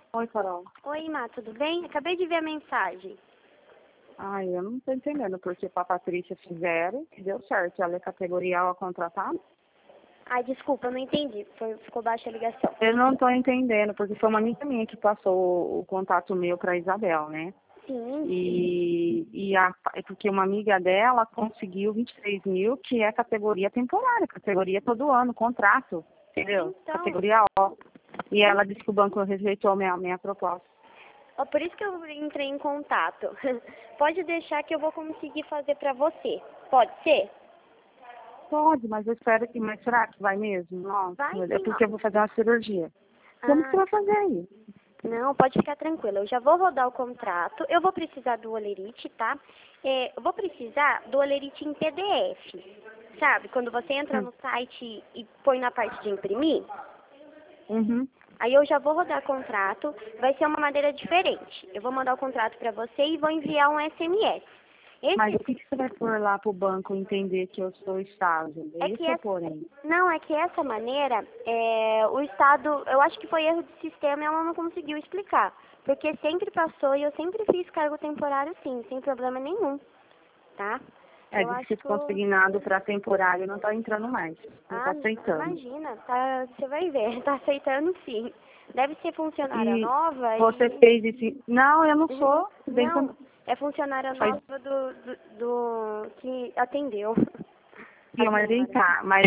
Oi, Carol. Oi, Má, tudo bem? Acabei de ver a mensagem. Ai, eu não tô entendendo porque pra Patrícia fizeram e deu certo. Ela é categoria A contratada. Ai, desculpa, eu não entendi. Ficou baixa a ligação. Eu não tô entendendo, porque foi uma amiga minha que passou o contato meu pra Isabel, né? Sim, Porque uma amiga dela conseguiu 23 mil, que é categoria temporária, categoria todo ano, contrato, entendeu? então. Categoria O. E ela disse que o banco rejeitou a minha proposta. Ó, por isso que eu entrei em contato. Pode deixar que eu vou conseguir fazer pra você. Pode ser? Pode, mas eu espero que, mas será que vai mesmo? Nossa, Vai é sim, porque eu ó. vou fazer uma cirurgia. Como que você Ah, vai fazer aí? não, pode ficar tranquila. Eu já vou rodar o contrato. Eu vou precisar do Olerite, tá? Eu vou precisar do Olerite em PDF. Sabe? Quando você entra Hum. no site e põe na parte de imprimir. Uhum. Aí eu já vou rodar contrato, vai ser uma maneira diferente. Eu vou mandar o contrato para você e vou enviar um SMS. Mas o Esse que você vai pôr lá pro banco entender que eu sou estável? é que Esse é o porém. não, é que essa maneira, o Estado, eu acho que foi erro de sistema e ela não conseguiu explicar. Porque sempre passou e eu sempre fiz cargo temporário sim, sem problema nenhum, tá? É, Eu diz que acho esse que consignado para temporário não tá entrando mais. Não tá aceitando. imagina, tá, você vai ver, tá aceitando sim. Deve ser funcionária E nova você e fez esse. Não, eu não Uhum. sou. Bem Não, como. é funcionária Faz. nova do que atendeu a Mas vem senhora. cá. Mas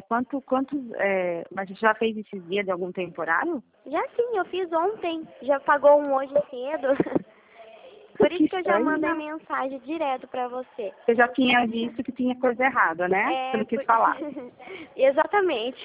mas você já fez esses dias de algum temporário? Já sim, eu fiz ontem. Já pagou um hoje cedo. Por Que isso que eu já estranho, mandei né? mensagem direto pra você. Você já tinha visto que tinha coisa errada, né? Você É, não quis falar. exatamente.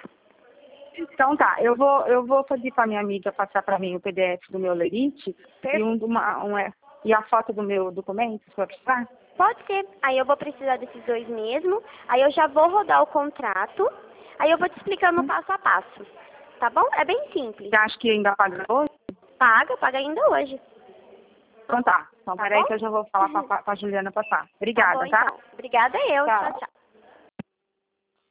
Então tá, eu vou pedir para minha amiga passar para mim o PDF do meu lerite e Perfeito. e a foto do meu documento, se for precisar. Pode ser. Aí eu vou precisar desses dois mesmo. Aí eu já vou rodar o contrato. Aí eu vou te explicando passo a passo. Tá bom? É bem simples. Você acha que ainda paga hoje? Paga ainda hoje. Então tá. Então Tá peraí bom? que eu já vou falar para a Juliana passar. Tá bom, Obrigada, tá? então. Obrigada eu. Tchau, Tchau. tchau.